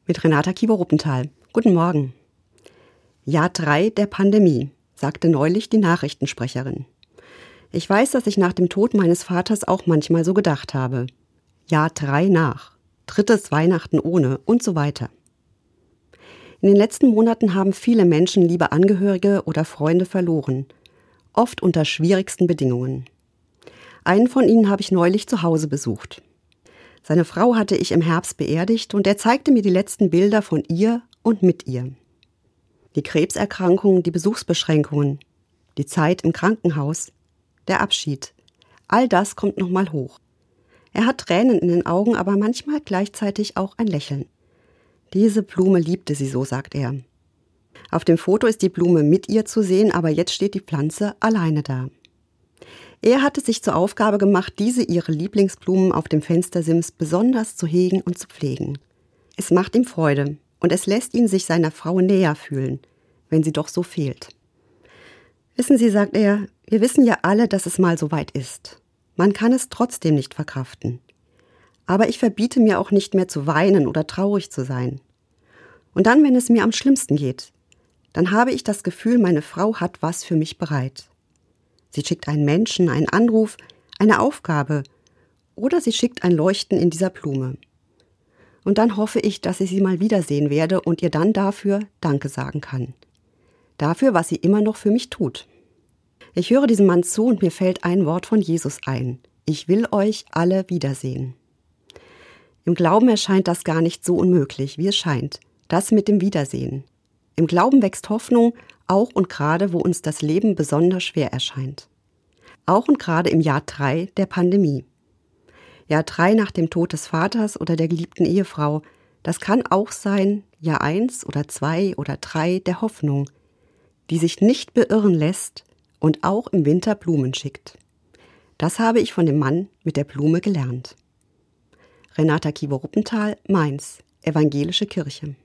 mit Renata Kiewer-Ruppenthal. Guten Morgen. Jahr 3 der Pandemie, sagte neulich die Nachrichtensprecherin. Ich weiß, dass ich nach dem Tod meines Vaters auch manchmal so gedacht habe. Jahr 3 nach, 3. Weihnachten ohne und so weiter. In den letzten Monaten haben viele Menschen liebe Angehörige oder Freunde verloren, oft unter schwierigsten Bedingungen. Einen von ihnen habe ich neulich zu Hause besucht. Seine Frau hatte ich im Herbst beerdigt und er zeigte mir die letzten Bilder von ihr und mit ihr. Die Krebserkrankung, die Besuchsbeschränkungen, die Zeit im Krankenhaus, der Abschied. All das kommt nochmal hoch. Er hat Tränen in den Augen, aber manchmal gleichzeitig auch ein Lächeln. Diese Blume liebte sie so, sagt er. Auf dem Foto ist die Blume mit ihr zu sehen, aber jetzt steht die Pflanze alleine da. Er hatte sich zur Aufgabe gemacht, diese ihre Lieblingsblumen auf dem Fenstersims besonders zu hegen und zu pflegen. Es macht ihm Freude und es lässt ihn sich seiner Frau näher fühlen, wenn sie doch so fehlt. Wissen Sie, sagt er, wir wissen ja alle, dass es mal so weit ist. Man kann es trotzdem nicht verkraften. Aber ich verbiete mir auch nicht mehr zu weinen oder traurig zu sein. Und dann, wenn es mir am schlimmsten geht, dann habe ich das Gefühl, meine Frau hat was für mich bereit. Sie schickt einen Menschen, einen Anruf, eine Aufgabe oder sie schickt ein Leuchten in dieser Blume. Und dann hoffe ich, dass ich sie mal wiedersehen werde und ihr dann dafür Danke sagen kann. Dafür, was sie immer noch für mich tut. Ich höre diesem Mann zu und mir fällt ein Wort von Jesus ein. Ich will euch alle wiedersehen. Im Glauben erscheint das gar nicht so unmöglich, wie es scheint. Das mit dem Wiedersehen. Im Glauben wächst Hoffnung, auch und gerade, wo uns das Leben besonders schwer erscheint. Auch und gerade im Jahr 3 der Pandemie. Jahr 3 nach dem Tod des Vaters oder der geliebten Ehefrau. Das kann auch sein Jahr 1 oder 2 oder 3 der Hoffnung, die sich nicht beirren lässt und auch im Winter Blumen schickt. Das habe ich von dem Mann mit der Blume gelernt. Renata Kiewer-Ruppenthal, Mainz, Evangelische Kirche.